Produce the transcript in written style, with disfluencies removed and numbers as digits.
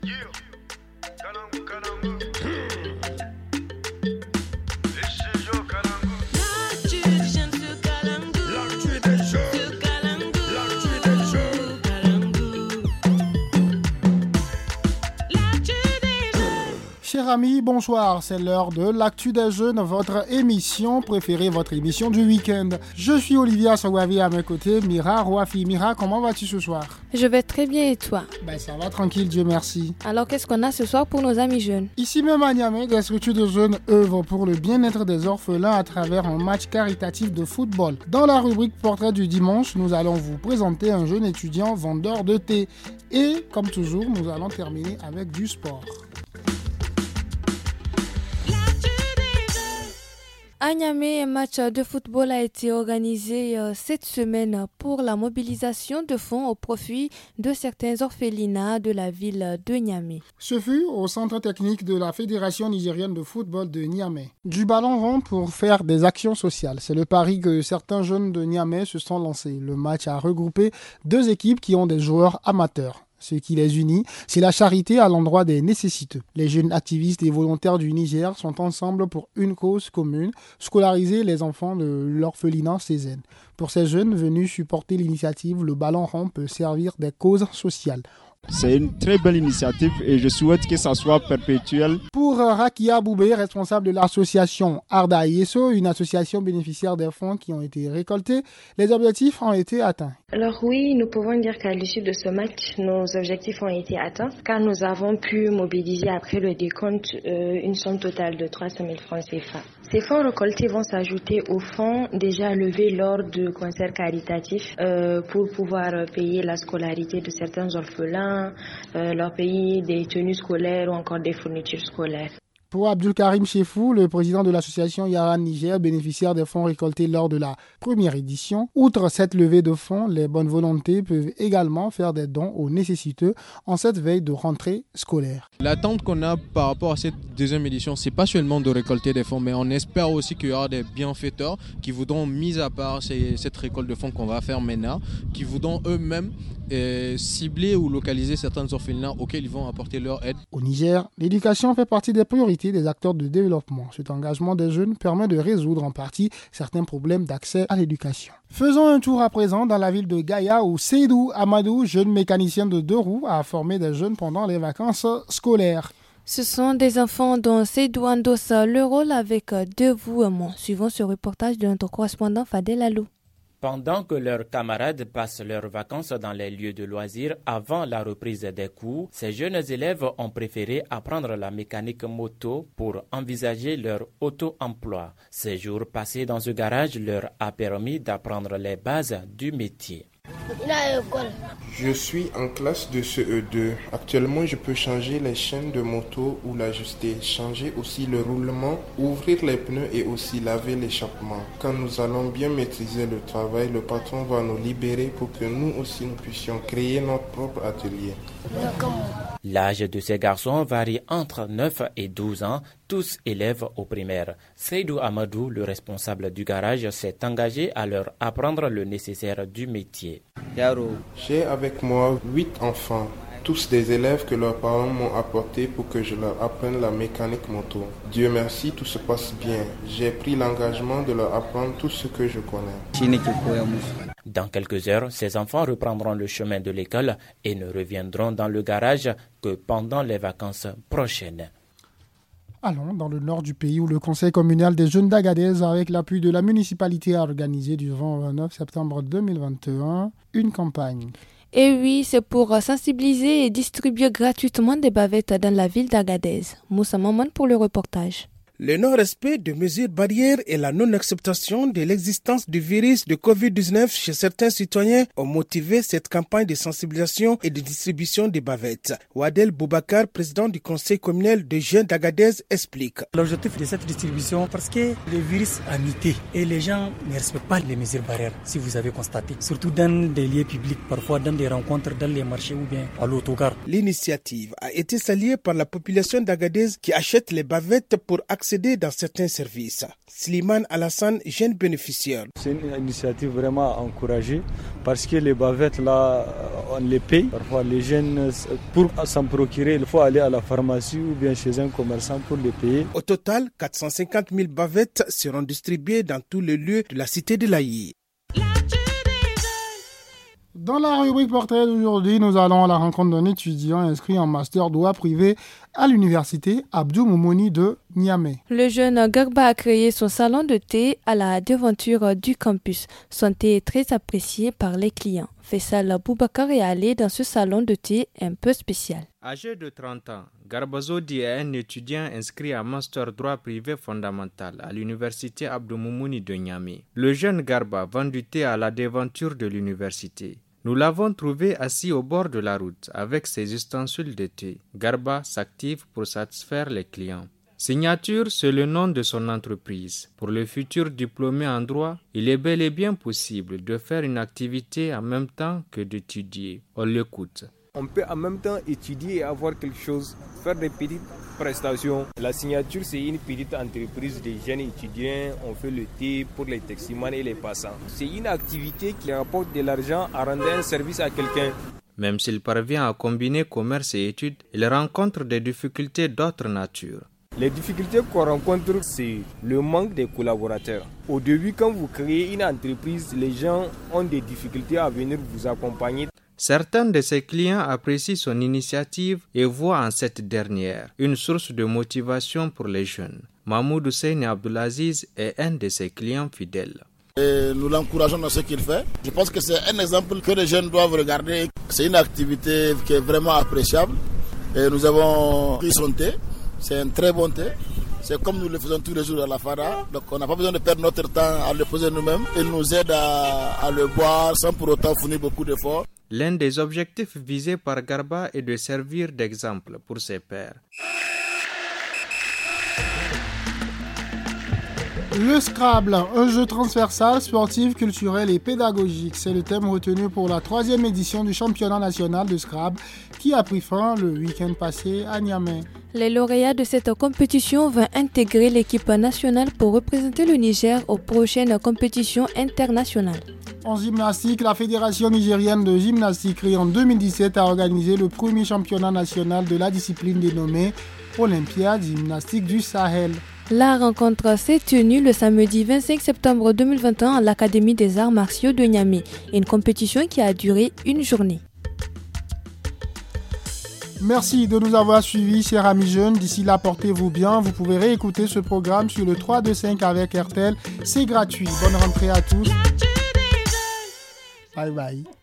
Chers amis, bonsoir, c'est l'heure de l'Actu des Jeunes, votre émission préférée, votre émission du week-end. Je suis Olivia Sogwavi, à mes côtés, Mira Rouafi. Mira, comment vas-tu ce soir? Je vais très bien et toi? Ça va tranquille, Dieu merci. Alors qu'est-ce qu'on a ce soir pour nos amis jeunes? Ici même à Niamey, des structures de jeunes œuvrent pour le bien-être des orphelins à travers un match caritatif de football. Dans la rubrique Portrait du dimanche, nous allons vous présenter un jeune étudiant vendeur de thé. Et comme toujours, nous allons terminer avec du sport. À Niamey, un match de football a été organisé cette semaine pour la mobilisation de fonds au profit de certains orphelinats de la ville de Niamey. Ce fut au centre technique de la Fédération nigérienne de football de Niamey. Du ballon rond pour faire des actions sociales. C'est le pari que certains jeunes de Niamey se sont lancés. Le match a regroupé deux équipes qui ont des joueurs amateurs. Ce qui les unit, c'est la charité à l'endroit des nécessiteux. Les jeunes activistes et volontaires du Niger sont ensemble pour une cause commune, scolariser les enfants de l'orphelinat Cézanne. Pour ces jeunes venus supporter l'initiative, le ballon rond peut servir des causes sociales. C'est une très belle initiative et je souhaite que ça soit perpétuel. Pour Rakia Boubé, responsable de l'association Arda Yeso, une association bénéficiaire des fonds qui ont été récoltés, les objectifs ont été atteints. Alors oui, nous pouvons dire qu'à l'issue de ce match, nos objectifs ont été atteints car nous avons pu mobiliser après le décompte une somme totale de 300 000 francs CFA. Ces fonds récoltés vont s'ajouter aux fonds déjà levés lors de concerts caritatifs pour pouvoir payer la scolarité de certains orphelins, leur payer des tenues scolaires ou encore des fournitures scolaires. Pour Abdul Karim Chefou, le président de l'association Yaran Niger, bénéficiaire des fonds récoltés lors de la première édition, outre cette levée de fonds, les bonnes volontés peuvent également faire des dons aux nécessiteux en cette veille de rentrée scolaire. L'attente qu'on a par rapport à cette deuxième édition, c'est pas seulement de récolter des fonds, mais on espère aussi qu'il y aura des bienfaiteurs qui voudront, mis à part cette récolte de fonds qu'on va faire maintenant, qui voudront eux-mêmes cibler ou localiser certains orphelinats auxquels ils vont apporter leur aide. Au Niger, l'éducation fait partie des priorités des acteurs de développement. Cet engagement des jeunes permet de résoudre en partie certains problèmes d'accès à l'éducation. Faisons un tour à présent dans la ville de Gaïa où Seydou Amadou, jeune mécanicien de 2 roues, a formé des jeunes pendant les vacances scolaires. Ce sont des enfants dont Seydou endosse le rôle avec dévouement, suivant ce reportage de notre correspondant Fadel Alou. Pendant que leurs camarades passent leurs vacances dans les lieux de loisirs avant la reprise des cours, ces jeunes élèves ont préféré apprendre la mécanique moto pour envisager leur auto-emploi. Ces jours passés dans ce garage leur a permis d'apprendre les bases du métier. Je suis en classe de CE2. Actuellement, je peux changer les chaînes de moto ou l'ajuster, changer aussi le roulement, ouvrir les pneus et aussi laver l'échappement. Quand nous allons bien maîtriser le travail, le patron va nous libérer pour que nous aussi nous puissions créer notre propre atelier. L'âge de ces garçons varie entre 9 et 12 ans, tous élèves au primaire. Seydou Amadou, le responsable du garage, s'est engagé à leur apprendre le nécessaire du métier. J'ai avec moi 8 enfants, tous des élèves que leurs parents m'ont apportés pour que je leur apprenne la mécanique moto. Dieu merci, tout se passe bien. J'ai pris l'engagement de leur apprendre tout ce que je connais. Dans quelques heures, ces enfants reprendront le chemin de l'école et ne reviendront dans le garage que pendant les vacances prochaines. Allons dans le nord du pays où le conseil communal des jeunes d'Agadez, avec l'appui de la municipalité, a organisé du 20 au 29 septembre 2021 une campagne. Et oui, c'est pour sensibiliser et distribuer gratuitement des bavettes dans la ville d'Agadez. Moussa Maman pour le reportage. Le non-respect de mesures barrières et la non-acceptation de l'existence du virus de Covid-19 chez certains citoyens ont motivé cette campagne de sensibilisation et de distribution des bavettes. Wadel Boubacar, président du conseil communal de jeunes d'Agadez, explique. L'objectif de cette distribution, parce que le virus a muté et les gens ne respectent pas les mesures barrières, si vous avez constaté. Surtout dans des lieux publics, parfois dans des rencontres, dans les marchés ou bien à l'autogare. L'initiative a été saluée par la population d'Agadez qui achète les bavettes pour accéder accéder dans certains services. Slimane Alassane, jeune bénéficiaire. C'est une initiative vraiment à encourager parce que les bavettes là, on les paye. Parfois les jeunes, pour s'en procurer, il faut aller à la pharmacie ou bien chez un commerçant pour les payer. Au total, 450 000 bavettes seront distribuées dans tous les lieux de la cité de l'Aïe. Dans la rubrique portrait d'aujourd'hui, nous allons à la rencontre d'un étudiant inscrit en master droit privé à l'université Abdou Moumouni de Niamey. Le jeune Garba a créé son salon de thé à la devanture du campus. Son thé est très apprécié par les clients. Faisal Boubacar est allé dans ce salon de thé un peu spécial. Âgé de 30 ans, Garba Zodi est un étudiant inscrit en master droit privé fondamental à l'université Abdou Moumouni de Niamey. Le jeune Garba vend du thé à la devanture de l'université. Nous l'avons trouvé assis au bord de la route avec ses ustensiles de thé. Garba s'active pour satisfaire les clients. Signature, c'est le nom de son entreprise. Pour le futur diplômé en droit, il est bel et bien possible de faire une activité en même temps que d'étudier. On l'écoute. On peut en même temps étudier et avoir quelque chose, faire des petites prestations. La signature, c'est une petite entreprise de jeunes étudiants. On fait le thé pour les taximans et les passants. C'est une activité qui rapporte de l'argent à rendre un service à quelqu'un. Même s'il parvient à combiner commerce et études, il rencontre des difficultés d'autre nature. Les difficultés qu'on rencontre, c'est le manque de collaborateurs. Au début, quand vous créez une entreprise, les gens ont des difficultés à venir vous accompagner. Certains de ses clients apprécient son initiative et voient en cette dernière une source de motivation pour les jeunes. Mahmoud Hussein Abdulaziz est un de ses clients fidèles. Et nous l'encourageons dans ce qu'il fait. Je pense que c'est un exemple que les jeunes doivent regarder. C'est une activité qui est vraiment appréciable. Et nous avons pris son thé. C'est un très bon thé. C'est comme nous le faisons tous les jours à la Fada. Donc on n'a pas besoin de perdre notre temps à le poser nous-mêmes. Il nous aide à le boire sans pour autant fournir beaucoup d'efforts. L'un des objectifs visés par Garba est de servir d'exemple pour ses pairs. Le Scrabble, un jeu transversal, sportif, culturel et pédagogique. C'est le thème retenu pour la 3e édition du championnat national de Scrabble qui a pris fin le week-end passé à Niamey. Les lauréats de cette compétition vont intégrer l'équipe nationale pour représenter le Niger aux prochaines compétitions internationales. En gymnastique, la Fédération nigérienne de gymnastique, créée en 2017, a organisé le premier championnat national de la discipline dénommée Olympiade gymnastique du Sahel. La rencontre s'est tenue le samedi 25 septembre 2021 à l'Académie des arts martiaux de Niamey, une compétition qui a duré une journée. Merci de nous avoir suivis, chers amis jeunes. D'ici là, portez-vous bien. Vous pouvez réécouter ce programme sur le 325 avec RTL. C'est gratuit. Bonne rentrée à tous. Bye bye.